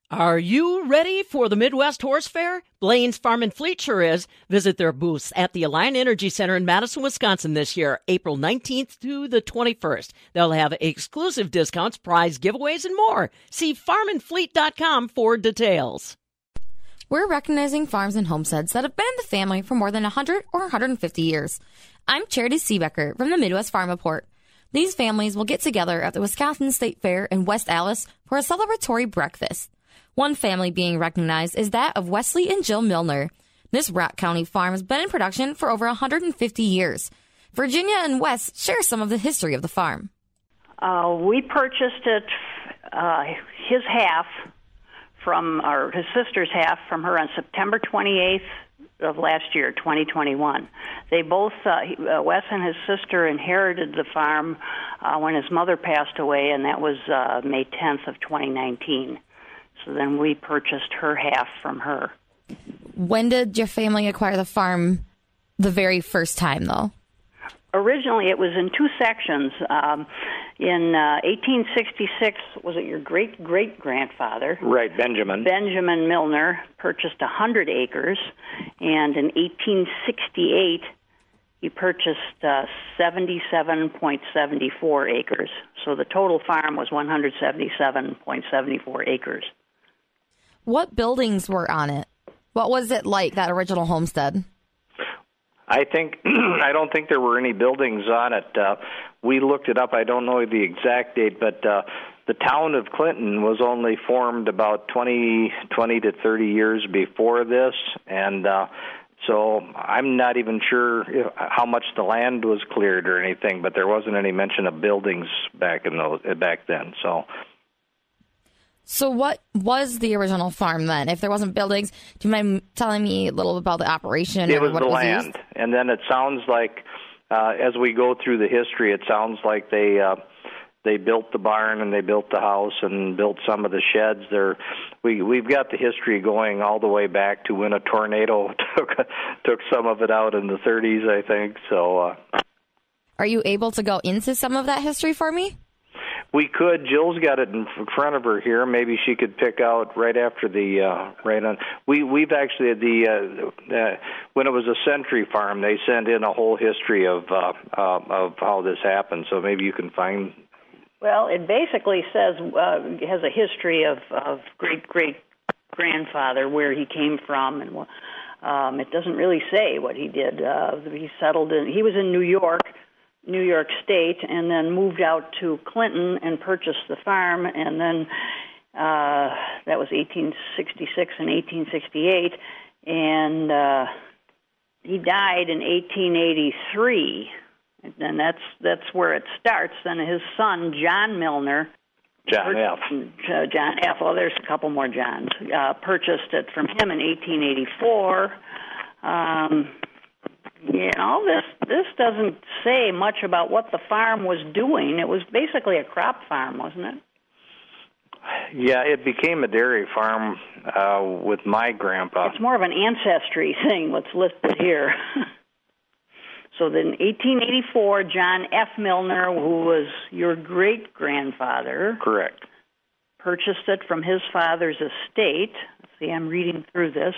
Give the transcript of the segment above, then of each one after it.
Are you ready for the Midwest Horse Fair? Blaine's Farm and Fleet sure is. Visit their booths at the Alliant Energy Center in Madison, Wisconsin this year, April 19th to the 21st. They'll have exclusive discounts, prize giveaways, and more. See farmandfleet.com for details. We're recognizing farms and homesteads that have been in the family for more than 100 or 150 years. I'm Charity Seebecker from the Midwest Farm Report. These families will get together at the Wisconsin State Fair in West Allis for a celebratory breakfast. One family being recognized is that of Wesley and Jill Milner. This Rock County farm has been in production for over 150 years. Virginia and Wes share some of the history of the farm. We purchased it, his sister's half from her on September 28th of last year, 2021. They both, Wes and his sister inherited the farm when his mother passed away, and that was May 10th of 2019. So then we purchased her half from her. When did your family acquire the farm the very first time, though? Originally, it was in two sections. In 1866, was it your great-great-grandfather? Right, Benjamin. Benjamin Milner purchased 100 acres, and in 1868, he purchased 77.74 acres. So the total farm was 177.74 acres. What buildings were on it? What was it like, that original homestead? I don't think there were any buildings on it. We looked it up. I don't know the exact date, but the town of Clinton was only formed about 20 to 30 years before this, and so I'm not even sure how much the land was cleared or anything, but there wasn't any mention of buildings back then. So what was the original farm then? If there wasn't buildings, do you mind telling me a little about the operation? It was what the it was land, used? And then it sounds like, as we go through the history, it sounds like they built the barn and they built the house and built some of the sheds. We've got the history going all the way back to when a tornado took some of it out in the 30s, I think. So, are you able to go into some of that history for me? We could. Jill's got it in front of her here. Maybe she could pick out right after the right on. We've actually when it was a Century Farm, they sent in a whole history of how this happened. So maybe you can find. Well, it basically says has a history of great grandfather, where he came from, and it doesn't really say what he did. He settled in. He was in New York State, and then moved out to Clinton and purchased the farm, and then that was 1866 and 1868, and he died in 1883, and that's where it starts. Then his son, John Milner, John F. Well, there's a couple more Johns, purchased it from him in 1884. This doesn't say much about what the farm was doing. It was basically a crop farm, wasn't it? Yeah, it became a dairy farm with my grandpa. It's more of an ancestry thing, what's listed here. So then 1884, John F. Milner, who was your great-grandfather. Correct. Purchased it from his father's estate. See, I'm reading through this.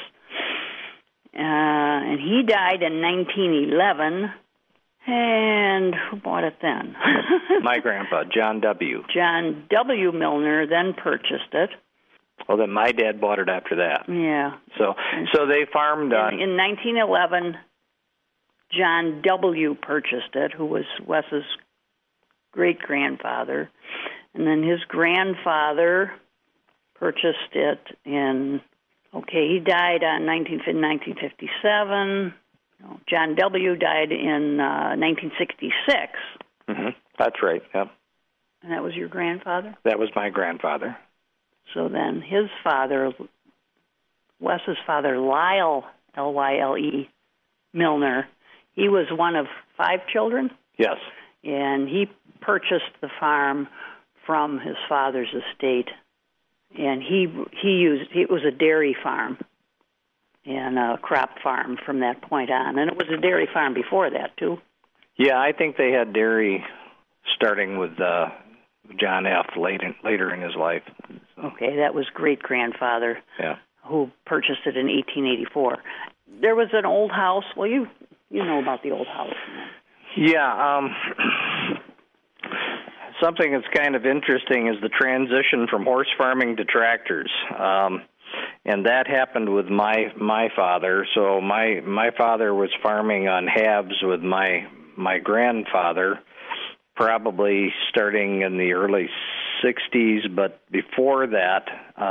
And he died in 1911. And who bought it then? My grandpa, John W. John W. Milner then purchased it. Well, then my dad bought it after that. Yeah. So they farmed on. In 1911, John W. purchased it, who was Wes's great-grandfather. And then his grandfather purchased it in... Okay, he died in 1957. John W. died in 1966. Mm-hmm. That's right, yep. And that was your grandfather? That was my grandfather. So then his father, Wes's father, Lyle, L-Y-L-E, Milner, he was one of 5 children? Yes. And he purchased the farm from his father's estate. And it was a dairy farm and a crop farm from that point on. And it was a dairy farm before that, too. Yeah, I think they had dairy starting with John F. later in his life. Okay, that was great-grandfather. Yeah. Who purchased it in 1884. There was an old house. Well, you know about the old house. Yeah. Something that's kind of interesting is the transition from horse farming to tractors. And that happened with my father. So my father was farming on halves with my grandfather, probably starting in the early 60s. But before that,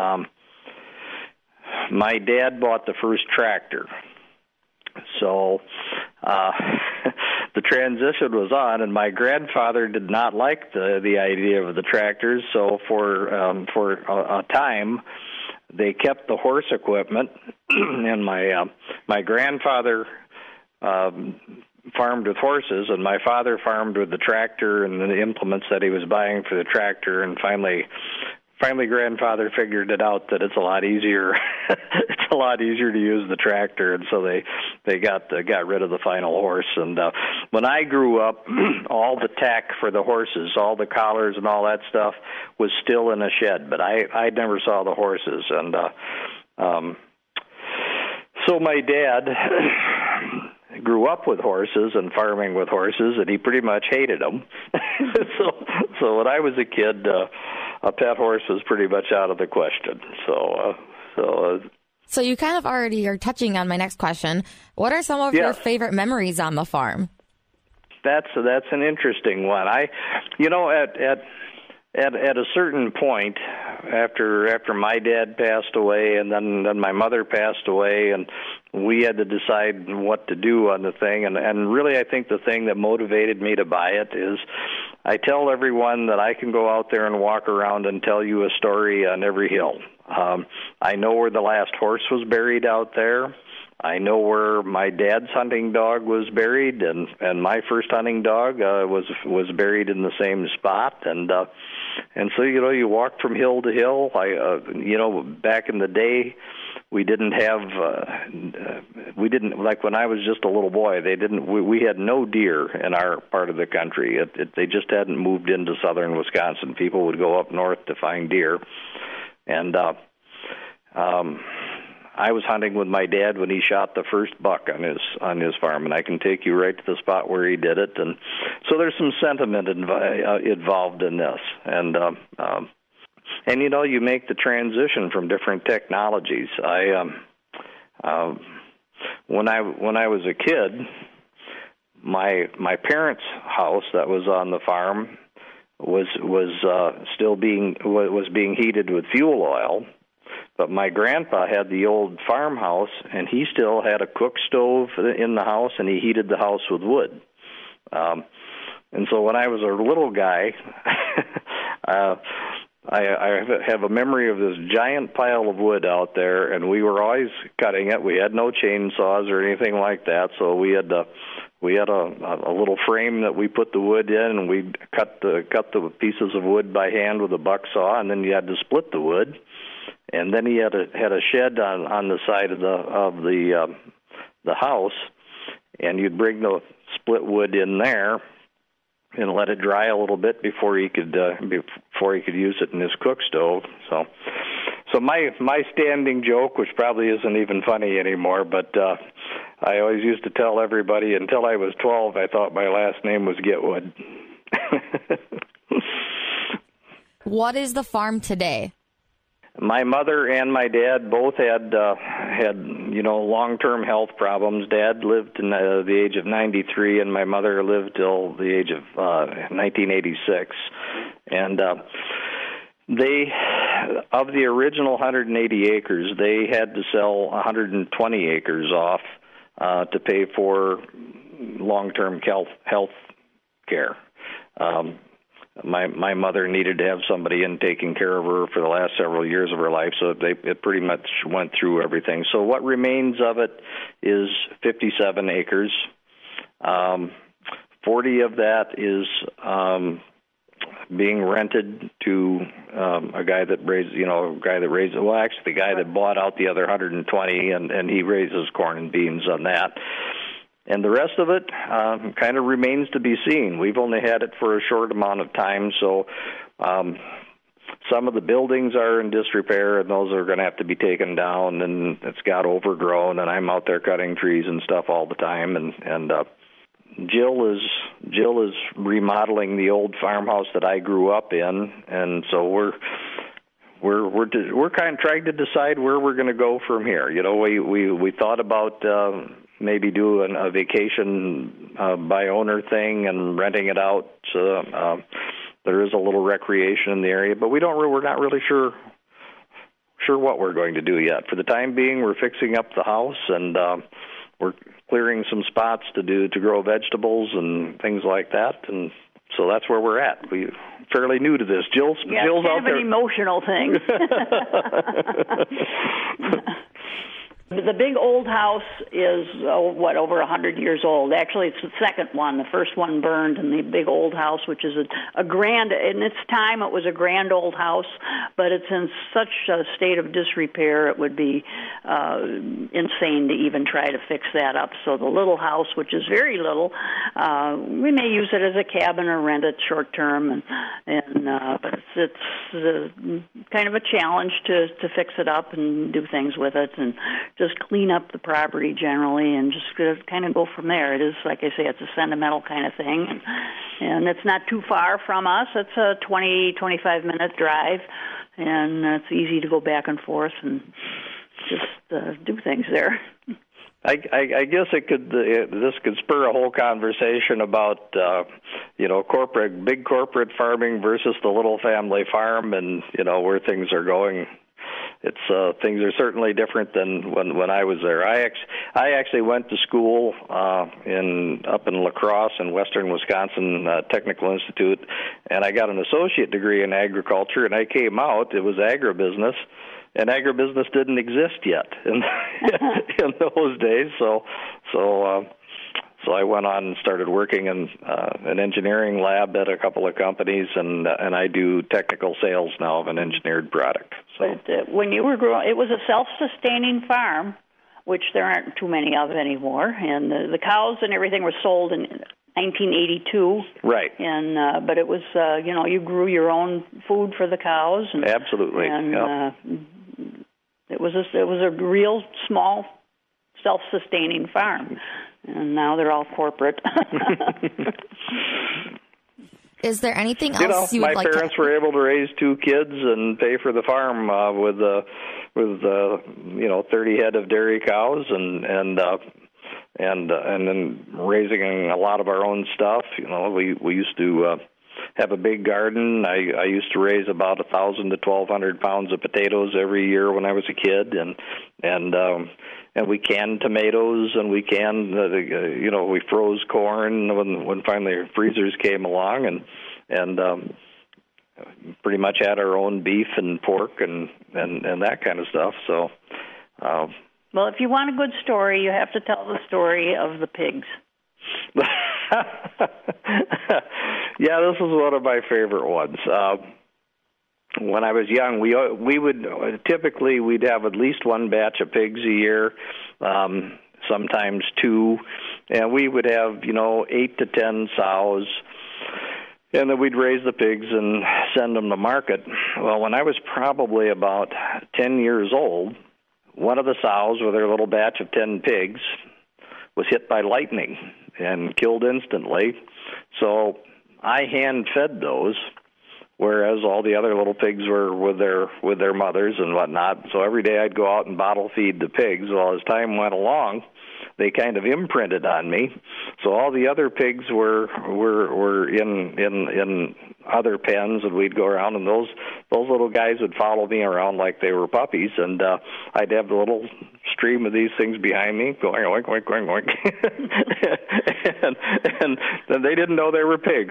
my dad bought the first tractor. So the transition was on, and my grandfather did not like the idea of the tractors. So for a time, they kept the horse equipment, and my grandfather farmed with horses, and my father farmed with the tractor and the implements that he was buying for the tractor. And finally grandfather figured it out that it's a lot easier. It's a lot easier to use the tractor, and so they got rid of the final horse. And when I grew up, all the tack for the horses, all the collars and all that stuff was still in a shed, but I never saw the horses. And so my dad grew up with horses and farming with horses, and he pretty much hated them. So when I was a kid, a pet horse was pretty much out of the question. So you kind of already are touching on my next question. What are some of your favorite memories on the farm? That's an interesting one. At a certain point, after my dad passed away, and then my mother passed away, and we had to decide what to do on the thing. And really, I think the thing that motivated me to buy it is I tell everyone that I can go out there and walk around and tell you a story on every hill. I know where the last horse was buried out there. I know where my dad's hunting dog was buried, and my first hunting dog was buried in the same spot. And so you walk from hill to hill. Back in the day, we didn't like when I was just a little boy. We had no deer in our part of the country. They just hadn't moved into southern Wisconsin. People would go up north to find deer, and I was hunting with my dad when he shot the first buck on his farm, and I can take you right to the spot where he did it. And so there's some sentiment involved in this, and you make the transition from different technologies. When I was a kid, my parents' house that was on the farm was being heated with fuel oil. But my grandpa had the old farmhouse, and he still had a cook stove in the house, and he heated the house with wood. And so when I was a little guy, I have a memory of this giant pile of wood out there, and we were always cutting it. We had no chainsaws or anything like that, so we had a little frame that we put the wood in, and we cut the pieces of wood by hand with a buck saw, and then you had to split the wood. And then he had a shed on the side of the house, and you'd bring the split wood in there and let it dry a little bit before he could use it in his cook stove. So my standing joke, which probably isn't even funny anymore, but I always used to tell everybody until I was 12, I thought my last name was Getwood. What is the farm today? My mother and my dad both had long-term health problems. Dad lived in the age of 93, and my mother lived till the age of 1986. And they, of the original 180 acres, they had to sell 120 acres off to pay for long-term health care. My mother needed to have somebody in taking care of her for the last several years of her life, so it pretty much went through everything. So what remains of it is 57 acres. 40 of that is being rented to a guy that the guy that bought out the other 120, and he raises corn and beans on that. And the rest of it kind of remains to be seen. We've only had it for a short amount of time, so some of the buildings are in disrepair, and those are going to have to be taken down, and it's got overgrown, and I'm out there cutting trees and stuff all the time, and Jill is remodeling the old farmhouse that I grew up in, and so we're kind of trying to decide where we're going to go from here. You know, we thought about maybe doing a vacation by owner thing and renting it out. So there is a little recreation in the area, but we're not really sure what we're going to do yet. For the time being, we're fixing up the house, and we're clearing some spots to grow vegetables and things like that, and so that's where we're at. We're fairly new to this. Jill's kind out of there. An emotional thing. The big old house is, over 100 years old. Actually, it's the second one. The first one burned, and the big old house, which is a grand, in its time, it was a grand old house, but it's in such a state of disrepair, it would be insane to even try to fix that up. So the little house, which is very little, we may use it as a cabin or rent it short term, but it's kind of a challenge to fix it up and do things with it, and just clean up the property generally and just kind of go from there. It is, like I say, it's a sentimental kind of thing, and it's not too far from us. It's a 25-minute drive, and it's easy to go back and forth and just do things there. I guess this could spur a whole conversation about big corporate farming versus the little family farm, and where things are going. It's things are certainly different than when I was there. I actually went to school up in La Crosse in western Wisconsin Technical Institute, and I got an associate degree in agriculture. And I came out, it was agribusiness, and agribusiness didn't exist yet in those days. So I went on and started working in an engineering lab at a couple of companies, and I do technical sales now of an engineered product. So. But when you were growing, it was a self-sustaining farm, which there aren't too many of anymore, and the cows and everything were sold in 1982. Right. And but it was you grew your own food for the cows. And, absolutely. And yep. It was a real small self-sustaining farm. And now they're all corporate. Is there anything else you would like to... My parents were able to raise 2 kids and pay for the farm with 30 head of dairy cows and then raising a lot of our own stuff. We used to have a big garden. I used to raise about 1,000 to 1,200 pounds of potatoes every year when I was a kid, and we canned tomatoes, and we canned, we froze corn when finally freezers came along, and pretty much had our own beef and pork and that kind of stuff. So, well, if you want a good story, you have to tell the story of the pigs. Yeah, this is one of my favorite ones. When I was young, we would typically we'd have at least one batch of pigs a year, sometimes 2, and we would have 8 to 10 sows, and then we'd raise the pigs and send them to market. Well, when I was probably about 10 years old, one of the sows with her little batch of 10 pigs was hit by lightning and killed instantly. So I hand-fed those, whereas all the other little pigs were with their mothers and whatnot. So every day I'd go out and bottle feed the pigs. Well, as time went along, they kind of imprinted on me. So all the other pigs were in other pens, and we'd go around, and those little guys would follow me around like they were puppies, and I'd have the little stream of these things behind me going oink oink oink oink, and they didn't know they were pigs.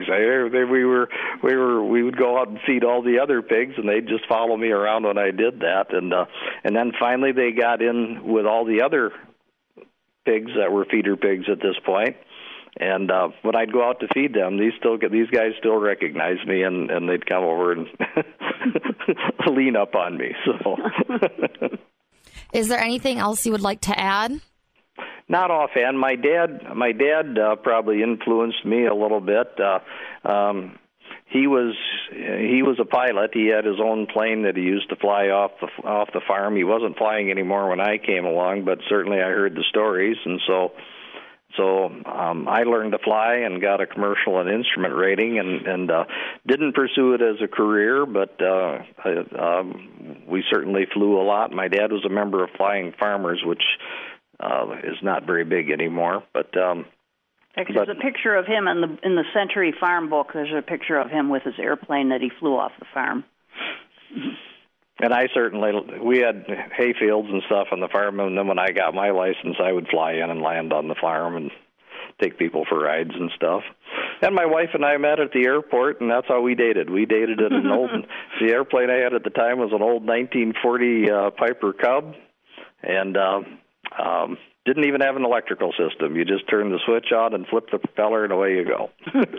We would go out and feed all the other pigs, and they'd just follow me around when I did that, and then finally they got in with all the other pigs that were feeder pigs at this point. And when I'd go out to feed them, these guys still recognize me, and they'd come over and lean up on me. So, is there anything else you would like to add? Not offhand. My dad probably influenced me a little bit. he was a pilot. He had his own plane that he used to fly off the farm. He wasn't flying anymore when I came along, but certainly I heard the stories, and so I learned to fly and got a commercial and instrument rating, and didn't pursue it as a career, but we certainly flew a lot. My dad was a member of Flying Farmers, which is not very big anymore, but. There's a picture of him in the Century Farm book. There's a picture of him with his airplane that he flew off the farm. And we had hay fields and stuff on the farm, and then when I got my license, I would fly in and land on the farm and take people for rides and stuff. And my wife and I met at the airport, and that's how we dated. We dated at the airplane I had at the time was an old 1940 Piper Cub, and didn't even have an electrical system. You just turn the switch on and flip the propeller, and away you go.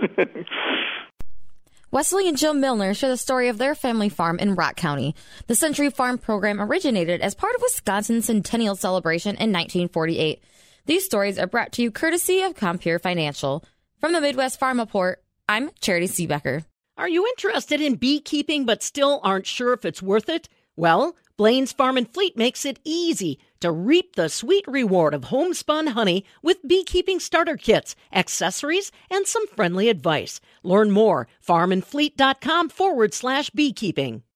Wesley and Jill Milner share the story of their family farm in Rock County. The Century Farm program originated as part of Wisconsin's Centennial Celebration in 1948. These stories are brought to you courtesy of Compeer Financial. From the Midwest Farm Report, I'm Charity Seebecker. Are you interested in beekeeping but still aren't sure if it's worth it? Well, Blaine's Farm and Fleet makes it easy to reap the sweet reward of homespun honey with beekeeping starter kits, accessories, and some friendly advice. Learn more, farmandfleet.com/beekeeping.